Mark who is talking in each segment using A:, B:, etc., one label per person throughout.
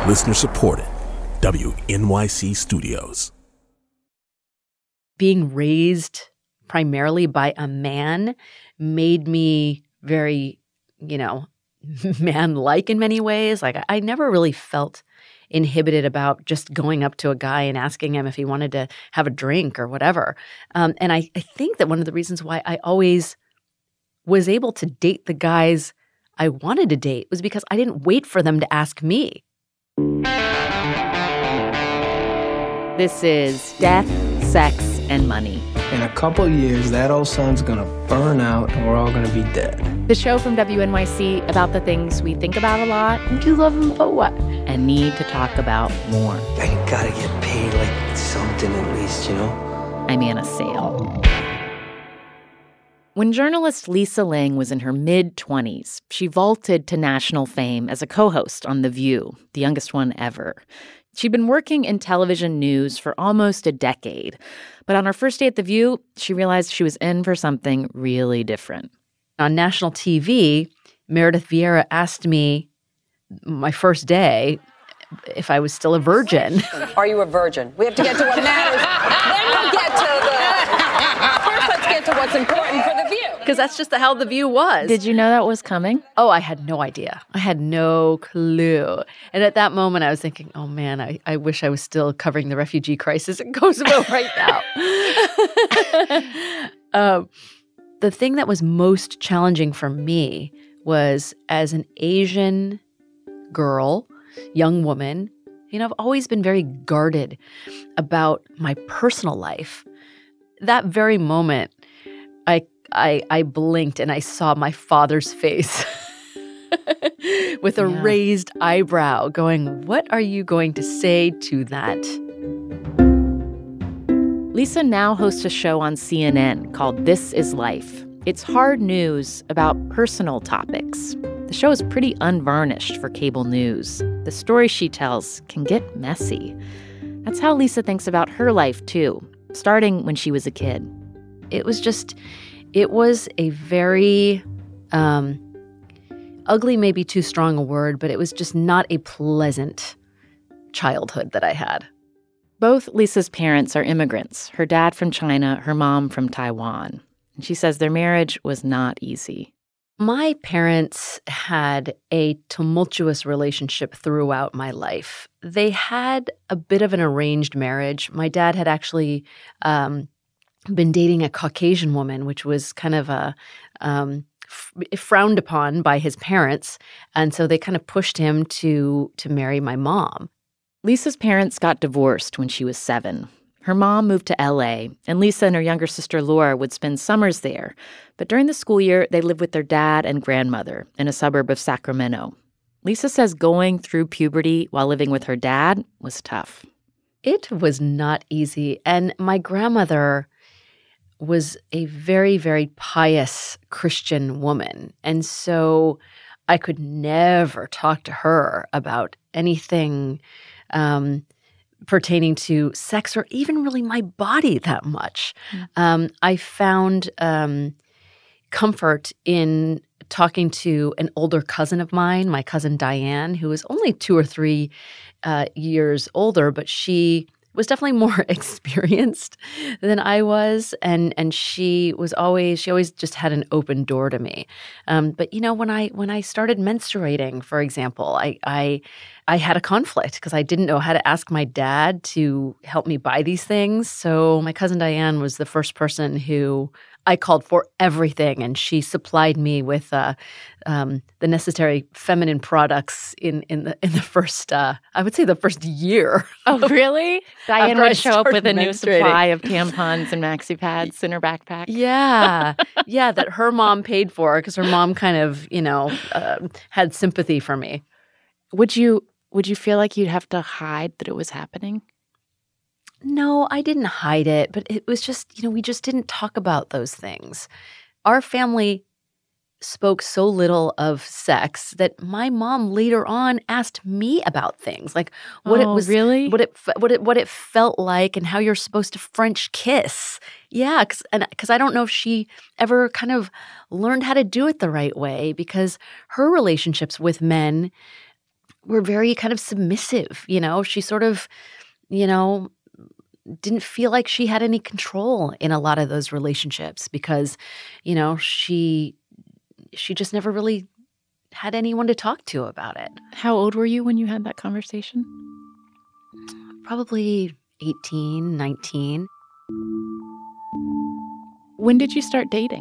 A: Listener supported. WNYC Studios.
B: Being raised primarily by a man made me very, man-like in many ways. Like, I never really felt inhibited about just going up to a guy and asking him if he wanted to have a drink or whatever. And I think that one of the reasons why I always was able to date the guys I wanted to date was because I didn't wait for them to ask me. This is Death, Sex, and Money.
C: In a couple years, that old sun's gonna burn out and we're all gonna be dead.
D: The show from WNYC about the things we think about a lot.
B: Do you love him, but what?
D: And need to talk about more.
E: I gotta get paid like something at least,
D: I'm Anna Sale. When journalist Lisa Ling was in her mid-20s, she vaulted to national fame as a co-host on The View, the youngest one ever. She'd been working in television news for almost a decade. But on her first day at The View, she realized she was in for something really different.
B: On national TV, Meredith Vieira asked me my first day if I was still a virgin.
F: Are you a virgin? We have to get to what matters. Then we'll get to first let's get to what's important for The View.
B: Because that's just how The View was.
D: Did you know that was coming?
B: Oh, I had no idea. I had no clue. And at that moment, I was thinking, oh, man, I wish I was still covering the refugee crisis in Kosovo right now. The thing that was most challenging for me was, as an Asian girl, young woman, I've always been very guarded about my personal life. That very moment, I blinked and I saw my father's face with a raised eyebrow going, what are you going to say to that?
D: Lisa now hosts a show on CNN called This Is Life. It's hard news about personal topics. The show is pretty unvarnished for cable news. The stories she tells can get messy. That's how Lisa thinks about her life, too, starting when she was a kid.
B: It was a very, ugly may be too strong a word, but it was just not a pleasant childhood that I had.
D: Both Lisa's parents are immigrants, her dad from China, her mom from Taiwan. And she says their marriage was not easy.
B: My parents had a tumultuous relationship throughout my life. They had a bit of an arranged marriage. My dad had actually been dating a Caucasian woman, which was kind of frowned upon by his parents. And so they kind of pushed him to marry my mom.
D: Lisa's parents got divorced when she was 7. Her mom moved to L.A., and Lisa and her younger sister Laura would spend summers there. But during the school year, they lived with their dad and grandmother in a suburb of Sacramento. Lisa says going through puberty while living with her dad was tough.
B: It was not easy. And my grandmother was a very, very pious Christian woman. And so I could never talk to her about anything pertaining to sex or even really my body that much. I found comfort in talking to an older cousin of mine, my cousin Diane, who was only 2 or 3 years older, but she was definitely more experienced than I was, and she always just had an open door to me. But when I started menstruating, for example, I had a conflict because I didn't know how to ask my dad to help me buy these things. So my cousin Diane was the first person who I called for everything, and she supplied me with the necessary feminine products in the first, I would say the first year.
D: Oh, really? Diane would show up with a new
B: menstruating.
D: supply of tampons and maxi pads in her backpack.
B: Yeah, that her mom paid for because her mom kind of, had sympathy for me.
D: Would you feel like you'd have to hide that it was happening?
B: No, I didn't hide it, but it was just, we just didn't talk about those things. Our family spoke so little of sex that my mom later on asked me about things like what it was,
D: really?
B: what it felt like, and how you're supposed to French kiss. Yeah, because I don't know if she ever kind of learned how to do it the right way, because her relationships with men were very kind of submissive. She sort of, didn't feel like she had any control in a lot of those relationships because, she just never really had anyone to talk to about it.
D: How old were you when you had that conversation?
B: Probably 18, 19.
D: When did you start dating?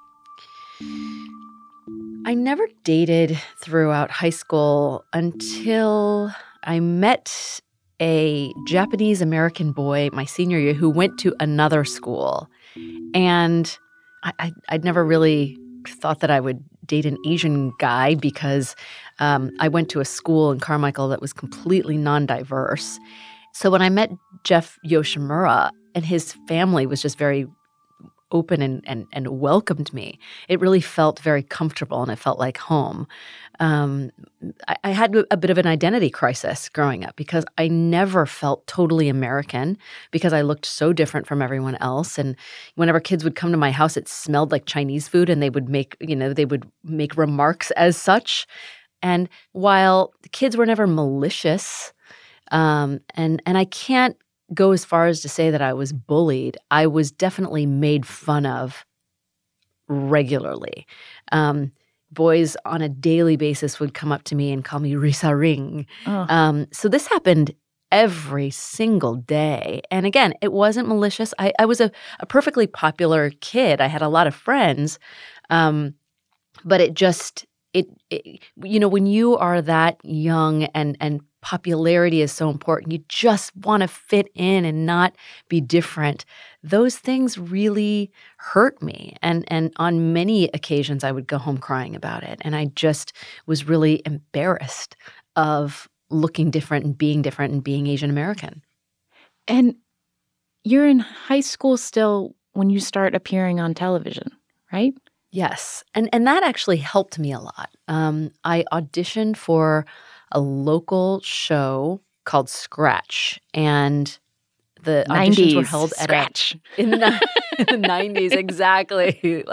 B: I never dated throughout high school until I met a Japanese-American boy my senior year who went to another school. And I'd never really thought that I would date an Asian guy because I went to a school in Carmichael that was completely non-diverse. So when I met Jeff Yoshimura, and his family was just very open and welcomed me, it really felt very comfortable and it felt like home. I had a bit of an identity crisis growing up because I never felt totally American because I looked so different from everyone else. And whenever kids would come to my house, it smelled like Chinese food, and they would make remarks as such. And while the kids were never malicious, and I can't go as far as to say that I was bullied, I was definitely made fun of regularly. Boys on a daily basis would come up to me and call me Risa Ring. Oh. So this happened every single day. And again, it wasn't malicious. I was a perfectly popular kid. I had a lot of friends. But it just, when you are that young and popularity is so important, you just want to fit in and not be different. Those things really hurt me. And on many occasions, I would go home crying about it. And I just was really embarrassed of looking different and being Asian American. And
D: you're in high school still when you start appearing on television, right?
B: Yes. And that actually helped me a lot. I auditioned for a local show called Scratch, and the auditions were held at
D: Scratch.
B: In the 90s, exactly.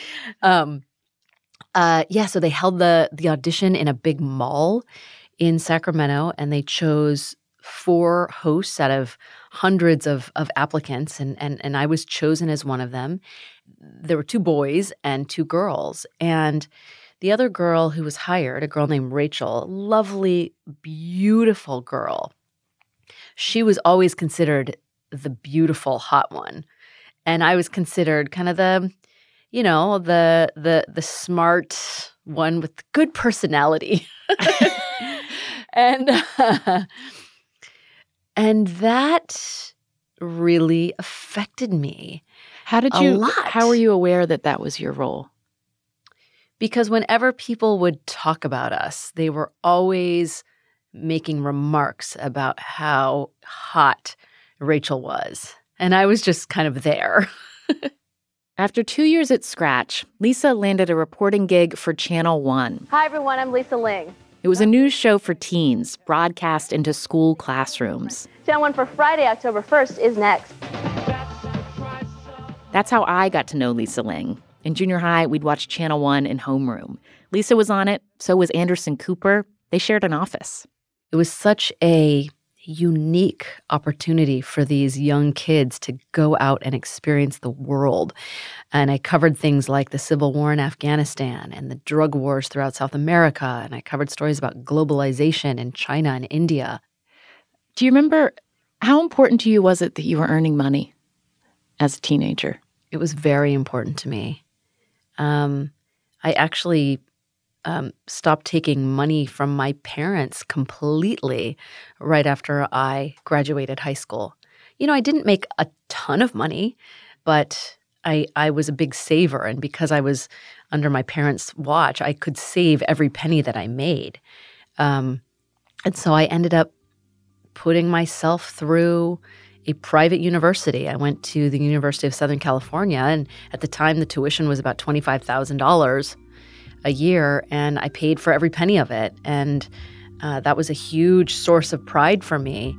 B: So they held the audition in a big mall in Sacramento, and they chose 4 hosts out of hundreds of applicants, and I was chosen as one of them. There were 2 boys and 2 girls, and the other girl who was hired, a girl named Rachel, a lovely, beautiful girl, she was always considered the beautiful, hot one. And I was considered kind of the smart one with good personality. And that really affected me.
D: How were you aware that was your role?
B: Because whenever people would talk about us, they were always making remarks about how hot Rachel was. And I was just kind of there.
D: After 2 years at Scratch, Lisa landed a reporting gig for Channel One.
G: Hi, everyone. I'm Lisa Ling.
D: It was a news show for teens, broadcast into school classrooms.
G: Channel One for Friday, October 1st is next.
D: That's how I got to know Lisa Ling. In junior high, we'd watch Channel One in homeroom. Lisa was on it, so was Anderson Cooper. They shared an office.
B: It was such a unique opportunity for these young kids to go out and experience the world. And I covered things like the Civil War in Afghanistan and the drug wars throughout South America. And I covered stories about globalization in China and India.
D: Do you remember, how important to you was it that you were earning money as a teenager?
B: It was very important to me. I actually stopped taking money from my parents completely right after I graduated high school. I didn't make a ton of money, but I was a big saver. And because I was under my parents' watch, I could save every penny that I made. And so I ended up putting myself through a private university. I went to the University of Southern California, and at the time the tuition was about $25,000 a year, and I paid for every penny of it. And that was a huge source of pride for me.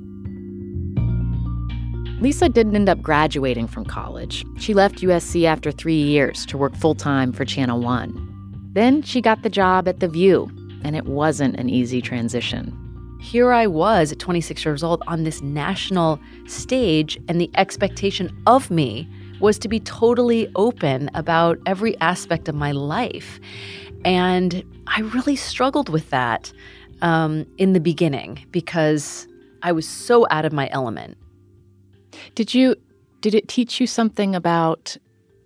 D: Lisa didn't end up graduating from college. She left USC after 3 years to work full-time for Channel One. Then she got the job at The View, and it wasn't an easy transition.
B: Here I was at 26 years old on this national stage, and the expectation of me was to be totally open about every aspect of my life. And I really struggled with that in the beginning because I was so out of my element.
D: Did it teach you something about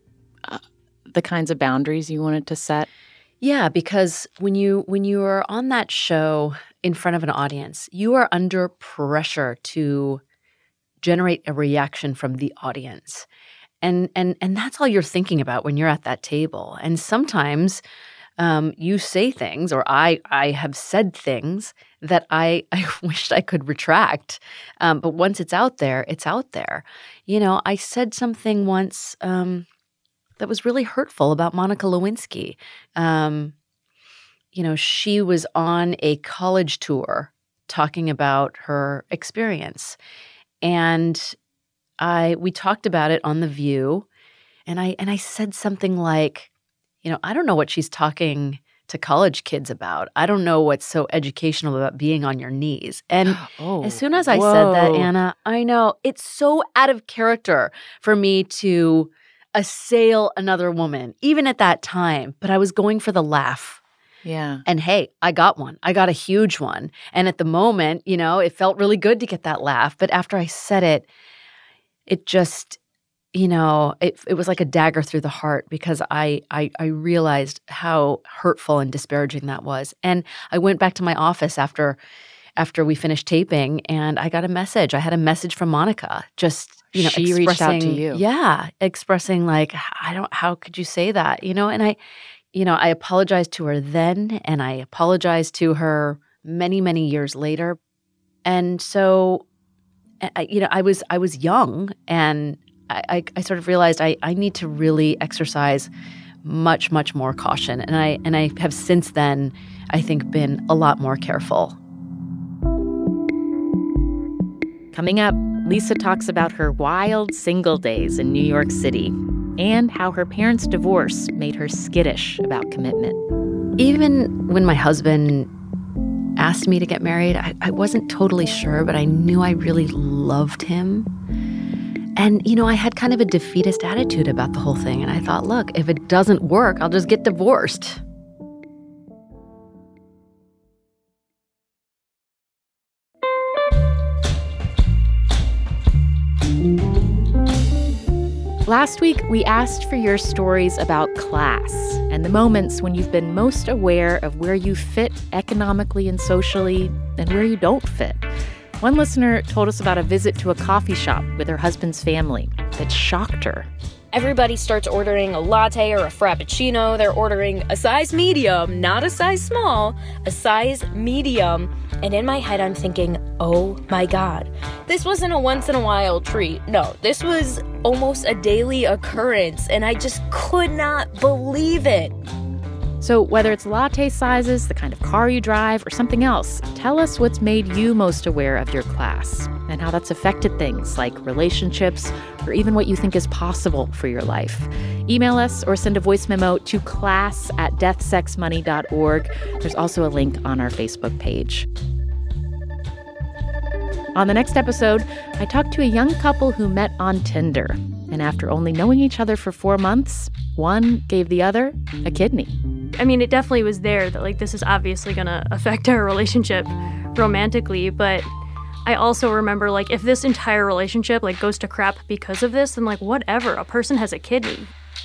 D: the kinds of boundaries you wanted to set?
B: Yeah, because when you are on that show in front of an audience, you are under pressure to generate a reaction from the audience. And that's all you're thinking about when you're at that table. And sometimes you say things, or I have said things that I wished I could retract. But once it's out there, it's out there. You know, I said something once that was really hurtful about Monica Lewinsky. You know, she was on a college tour talking about her experience. And we talked about it on The View. And I said something like, you know, I don't know what she's talking to college kids about. I don't know what's so educational about being on your knees. And as soon as I said that, Anna, I know it's so out of character for me to assail another woman, even at that time. But I was going for the laugh.
D: Yeah.
B: And hey, I got one. I got a huge one. And at the moment, you know, it felt really good to get that laugh. But after I said it, it just, you know, it was like a dagger through the heart because I realized how hurtful and disparaging that was. And I went back to my office after we finished taping, and I got a message. I had a message from Monica, just, you know,
D: she reached out to you.
B: Yeah, expressing like, how could you say that? You know, and I apologized to her then, and I apologized to her many, many years later. And so, I was young, and I sort of realized I need to really exercise much, much more caution. And I have since then, I think, been a lot more careful.
D: Coming up, Lisa talks about her wild single days in New York City and how her parents' divorce made her skittish about commitment.
B: Even when my husband asked me to get married, I wasn't totally sure, but I knew I really loved him. And, you know, I had kind of a defeatist attitude about the whole thing. And I thought, look, if it doesn't work, I'll just get divorced.
D: Last week, we asked for your stories about class and the moments when you've been most aware of where you fit economically and socially and where you don't fit. One listener told us about a visit to a coffee shop with her husband's family that shocked her.
H: Everybody starts ordering a latte or a frappuccino. They're ordering a size medium, not a size small, a size medium. And in my head, I'm thinking, oh my God, this wasn't a once-in-a-while treat. No, this was almost a daily occurrence, and I just could not believe it.
D: So whether it's latte sizes, the kind of car you drive, or something else, tell us what's made you most aware of your class and how that's affected things like relationships or even what you think is possible for your life. Email us or send a voice memo to class@deathsexmoney.org. There's also a link on our Facebook page. On the next episode, I talked to a young couple who met on Tinder. And after only knowing each other for 4 months, one gave the other a kidney.
I: I mean, it definitely was there that, like, this is obviously going to affect our relationship romantically. But I also remember, like, if this entire relationship, like, goes to crap because of this, then, like, whatever. A person has a kidney.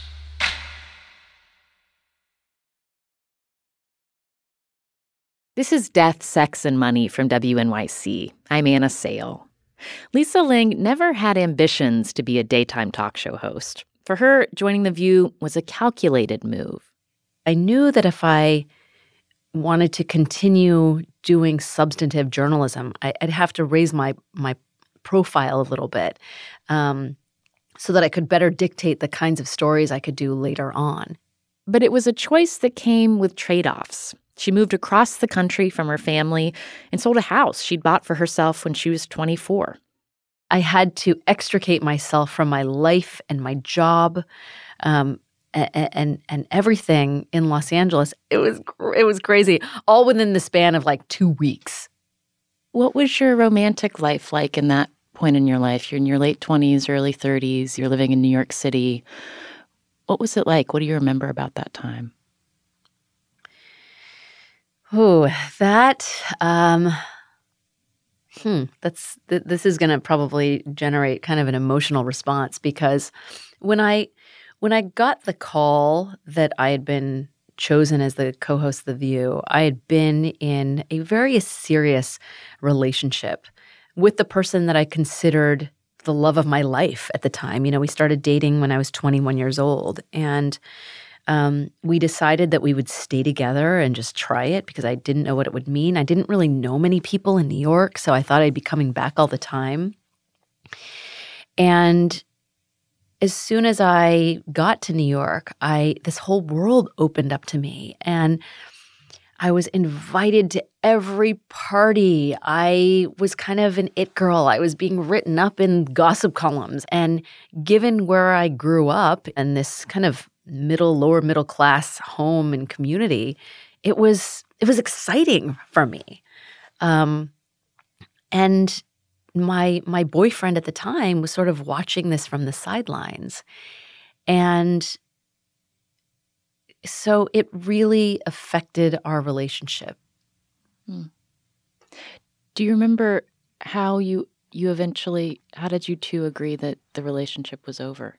D: This is Death, Sex, and Money from WNYC. I'm Anna Sale. Lisa Ling never had ambitions to be a daytime talk show host. For her, joining The View was a calculated move.
B: I knew that if I wanted to continue doing substantive journalism, I'd have to raise my profile a little bit so that I could better dictate the kinds of stories I could do later on.
D: But it was a choice that came with trade-offs. She moved across the country from her family and sold a house she'd bought for herself when she was 24.
B: I had to extricate myself from my life and my job. and everything in Los Angeles. It was crazy, all within the span of like 2 weeks.
D: What was your romantic life like in that point in your life? You're in your late 20s, early 30s. You're living in New York City. What was it like? What do you remember about that time?
B: Oh, that this is going to probably generate kind of an emotional response, because when I got the call that I had been chosen as the co-host of The View, I had been in a very serious relationship with the person that I considered the love of my life at the time. We started dating when I was 21 years old, and we decided that we would stay together and just try it because I didn't know what it would mean. I didn't really know many people in New York, so I thought I'd be coming back all the time. And as soon as I got to New York, this whole world opened up to me, and I was invited to every party. I was kind of an it girl. I was being written up in gossip columns, and given where I grew up and this kind of lower middle class home and community, it was exciting for me. And my boyfriend at the time was sort of watching this from the sidelines. And so it really affected our relationship.
D: Do you remember how you eventually, how did you two agree that the relationship was over?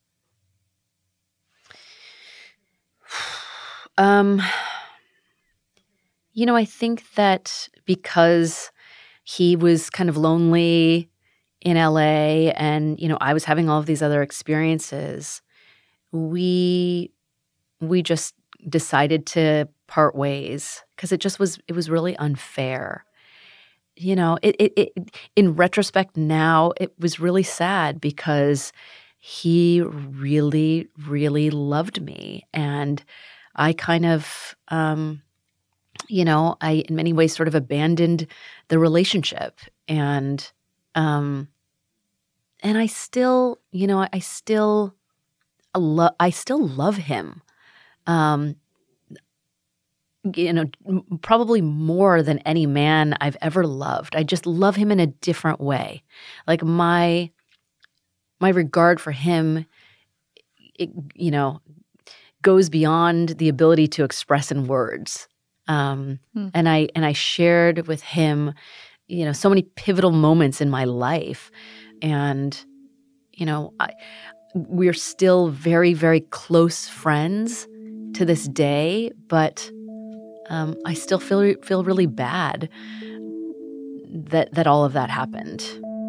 B: I think that because he was kind of lonely in LA and, I was having all of these other experiences, we just decided to part ways because it was really unfair. In retrospect now, it was really sad because he really, really loved me. And I kind of, I in many ways sort of abandoned the relationship. And I still, I still love him. Probably more than any man I've ever loved. I just love him in a different way. Like my regard for him, goes beyond the ability to express in words. And I shared with him, so many pivotal moments in my life. And, we're still very, very close friends to this day, but I still feel really bad that all of that happened.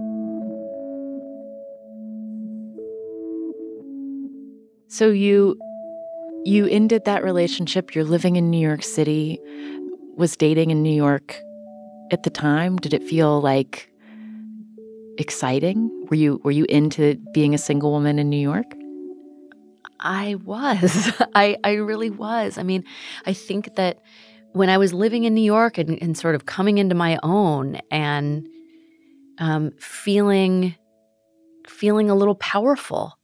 D: So you ended that relationship. You're living in New York City, was dating in New York at the time. Did it feel like exciting? Were you into being a single woman in New York?
B: I was. I really was. I mean, I think that when I was living in New York and sort of coming into my own and feeling a little powerful,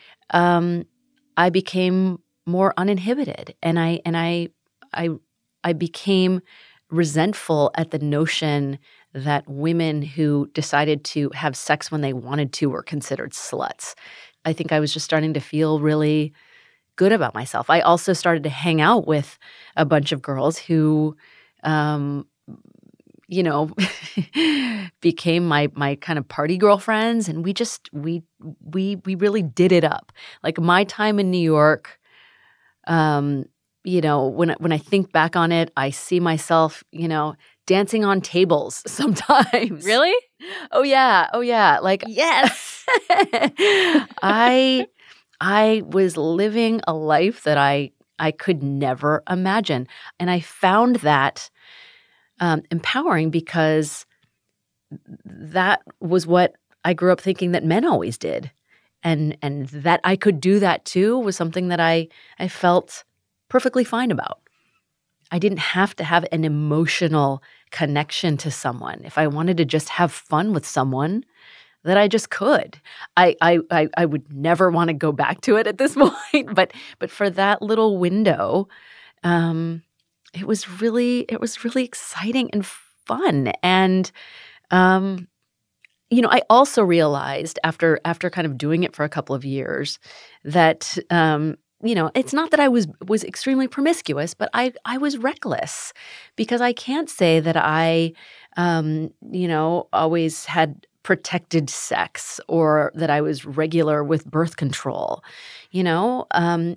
B: I became more uninhibited, and I became resentful at the notion that women who decided to have sex when they wanted to were considered sluts. I think I was just starting to feel really good about myself. I also started to hang out with a bunch of girls who, became my kind of party girlfriends, and we really did it up. Like my time in New York, when I think back on it, I see myself, dancing on tables sometimes.
D: Really?
B: Oh yeah. Like, yes. I was living a life that I could never imagine. And I found that empowering because that was what I grew up thinking that men always did. And that I could do that too was something that I felt perfectly fine about. I didn't have to have an emotional connection to someone. If I wanted to just have fun with someone, that I just could. I would never want to go back to it at this point, but for that little window, it was really exciting and fun. And I also realized after kind of doing it for a couple of years that it's not that I was extremely promiscuous, but I was reckless, because I can't say that I always had protected sex or that I was regular with birth control, I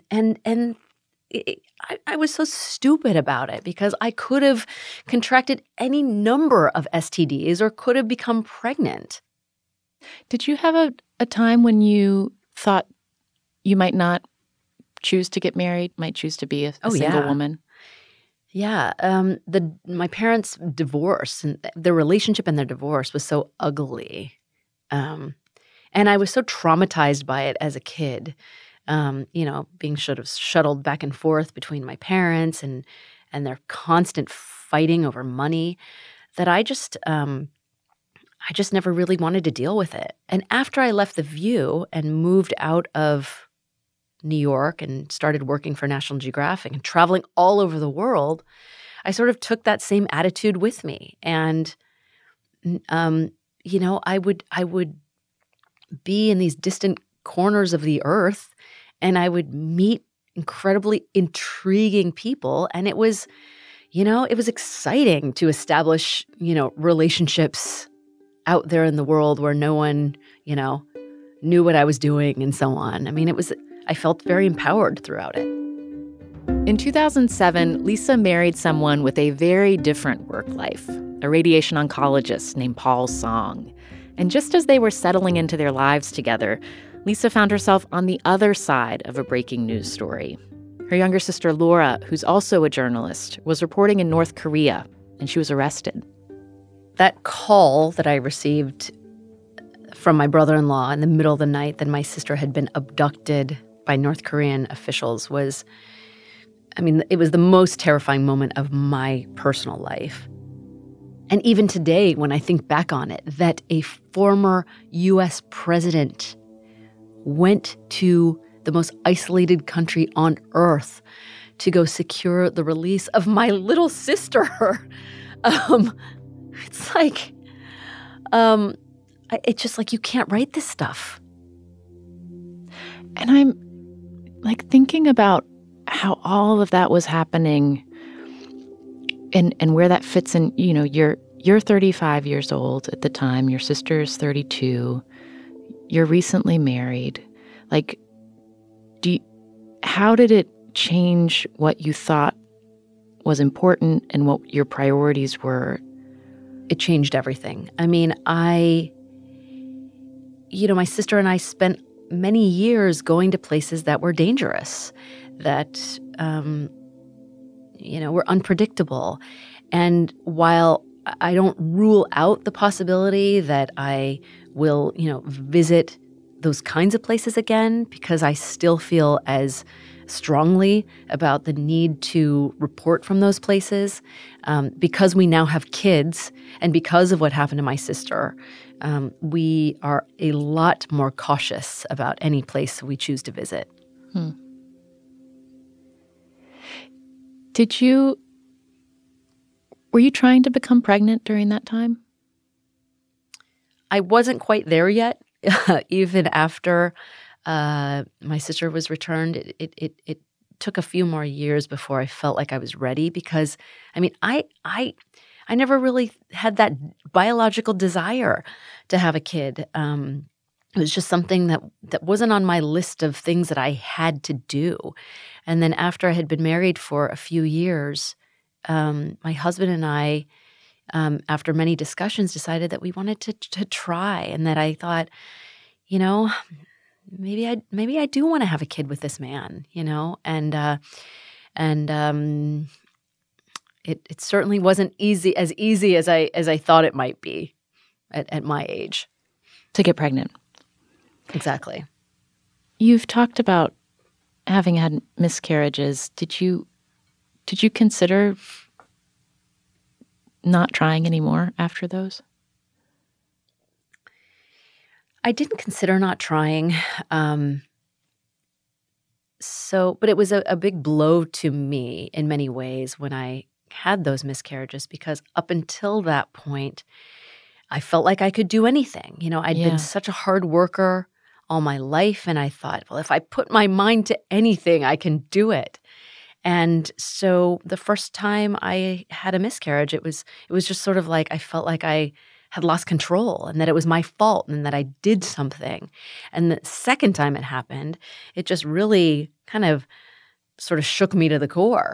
B: was so stupid about it, because I could have contracted any number of STDs or could have become pregnant.
D: Did you have a time when you thought you might not choose to get married, might choose to be a single woman?
B: Yeah. My parents' divorce and their relationship and their divorce was so ugly. And I was so traumatized by it as a kid, being sort of shuttled back and forth between my parents and their constant fighting over money, that I just never really wanted to deal with it. And after I left The View and moved out of New York and started working for National Geographic and traveling all over the world, I sort of took that same attitude with me. And, I would be in these distant corners of the earth, and I would meet incredibly intriguing people. And it was exciting to establish, relationships out there in the world where no one, knew what I was doing and so on. I mean, I felt very empowered throughout it.
D: In 2007, Lisa married someone with a very different work life, a radiation oncologist named Paul Song. And just as they were settling into their lives together, Lisa found herself on the other side of a breaking news story. Her younger sister, Laura, who's also a journalist, was reporting in North Korea, and she was arrested.
B: That call that I received from my brother-in-law in the middle of the night that my sister had been abducted by North Korean officials it was the most terrifying moment of my personal life. And even today, when I think back on it, that a former U.S. president went to the most isolated country on earth to go secure the release of my little sister. It's like, it's just like, you can't write this stuff.
D: And I'm like thinking about how all of that was happening and where that fits in. You're 35 years old at the time. Your sister's 32. You're recently married. Like, how did it change what you thought was important and what your priorities were?
B: It changed everything. I mean, my sister and I spent many years going to places that were dangerous, that, were unpredictable. And while I don't rule out the possibility that I will, visit those kinds of places again, because I still feel as strongly about the need to report from those places, because we now have kids and because of what happened to my sister, we are a lot more cautious about any place we choose to visit.
D: Were you trying to become pregnant during that time?
B: I wasn't quite there yet. Even after my sister was returned, it took a few more years before I felt like I was ready, because, I never really had that biological desire to have a kid. It was just something that wasn't on my list of things that I had to do. And then after I had been married for a few years, my husband and I, after many discussions, decided that we wanted to try, and that I thought, maybe I do want to have a kid with this man, and it certainly wasn't as easy as I thought it might be at my age
D: to get pregnant.
B: Exactly.
D: You've talked about having had miscarriages. Did you consider not trying anymore after those?
B: I didn't consider not trying. But it was a big blow to me in many ways when I had those miscarriages, because up until that point, I felt like I could do anything. I'd been such a hard worker all my life, and I thought, well, if I put my mind to anything, I can do it. And so the first time I had a miscarriage, it was just sort of like I felt like I had lost control and that it was my fault and that I did something. And the second time it happened, it just really kind of sort of shook me to the core.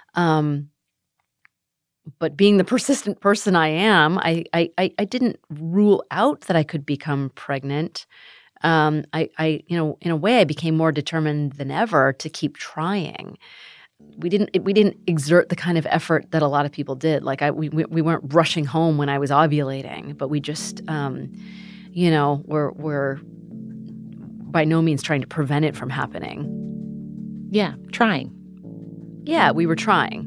B: But being the persistent person I am, I didn't rule out that I could become pregnant. In a way, I became more determined than ever to keep trying. We didn't exert the kind of effort that a lot of people did. Like we weren't rushing home when I was ovulating, but we just, we're by no means trying to prevent it from happening.
D: Yeah, trying.
B: Yeah, we were trying.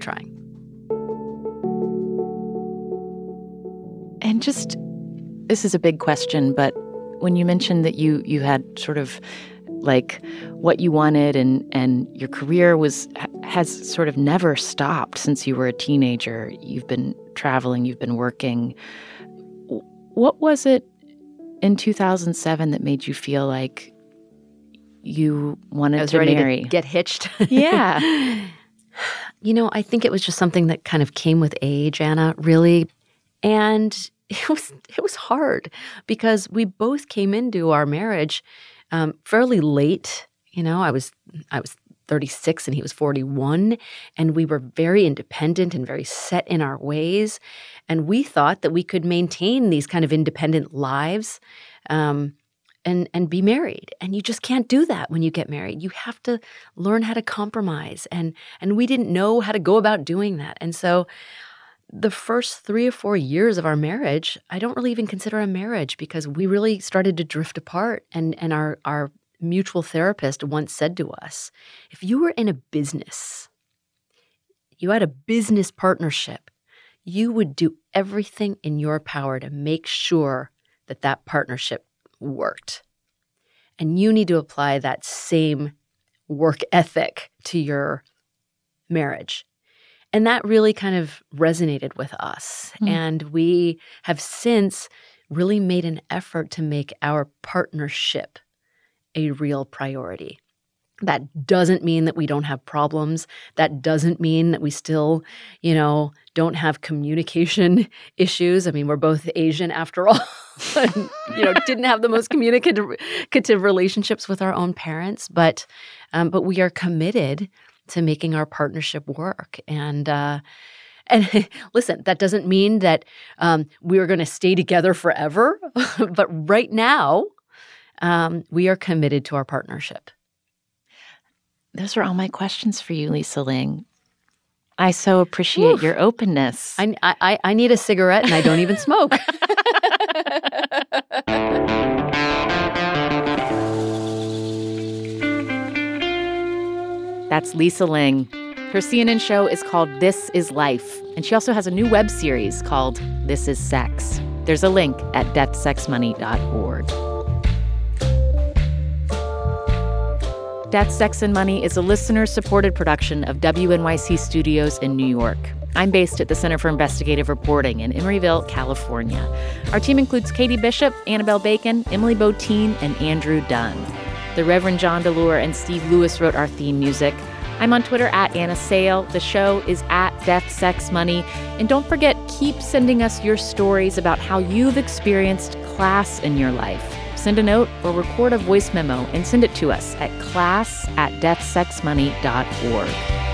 D: And just, this is a big question, but when you mentioned that you had sort of like what you wanted and your career has sort of never stopped since you were a teenager. You've been traveling, you've been working. What was it in 2007 that made you feel like you wanted to marry?
B: Ready to get hitched.
D: Yeah.
B: I think it was just something that kind of came with age, Anna, really. And it was hard because we both came into our marriage fairly late. I was 36 and he was 41, and we were very independent and very set in our ways. And we thought that we could maintain these kind of independent lives and be married. And you just can't do that when you get married. You have to learn how to compromise. And we didn't know how to go about doing that. And so the first 3 or 4 years of our marriage, I don't really even consider a marriage because we really started to drift apart. And our mutual therapist once said to us, if you were in a business, you had a business partnership, you would do everything in your power to make sure that that partnership worked. And you need to apply that same work ethic to your marriage. And that really kind of resonated with us. And we have since really made an effort to make our partnership a real priority. That doesn't mean that we don't have problems. That doesn't mean that we still, don't have communication issues. I mean, we're both Asian after all. And, didn't have the most communicative relationships with our own parents. But we are committed to making our partnership work. And listen, that doesn't mean that we're going to stay together forever. But right now, we are committed to our partnership.
D: Those are all my questions for you, Lisa Ling. I so appreciate your openness.
B: I need a cigarette, and I don't even smoke.
D: That's Lisa Ling. Her CNN show is called This Is Life, and she also has a new web series called This Is Sex. There's a link at deathsexmoney.org. Death, Sex, and Money is a listener-supported production of WNYC Studios in New York. I'm based at the Center for Investigative Reporting in Emeryville, California. Our team includes Katie Bishop, Annabelle Bacon, Emily Botine, and Andrew Dunn. The Reverend John DeLure and Steve Lewis wrote our theme music. I'm on Twitter at Anna Sale. The show is at Death, Sex, Money. And don't forget, keep sending us your stories about how you've experienced class in your life. Send a note or record a voice memo and send it to us at class@deathsexmoney.org.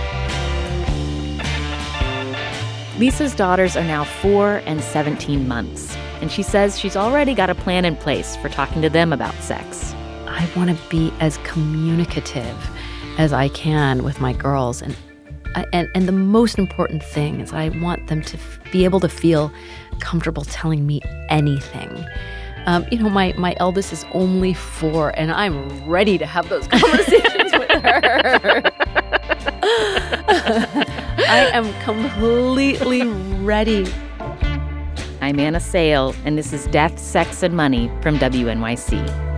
D: Lisa's daughters are now 4 and 17 months, and she says she's already got a plan in place for talking to them about sex.
B: I want to be as communicative as I can with my girls. And the most important thing is I want them to be able to feel comfortable telling me anything. My eldest is only 4, and I'm ready to have those conversations with her. I am completely ready.
D: I'm Anna Sale, and this is Death, Sex, and Money from WNYC.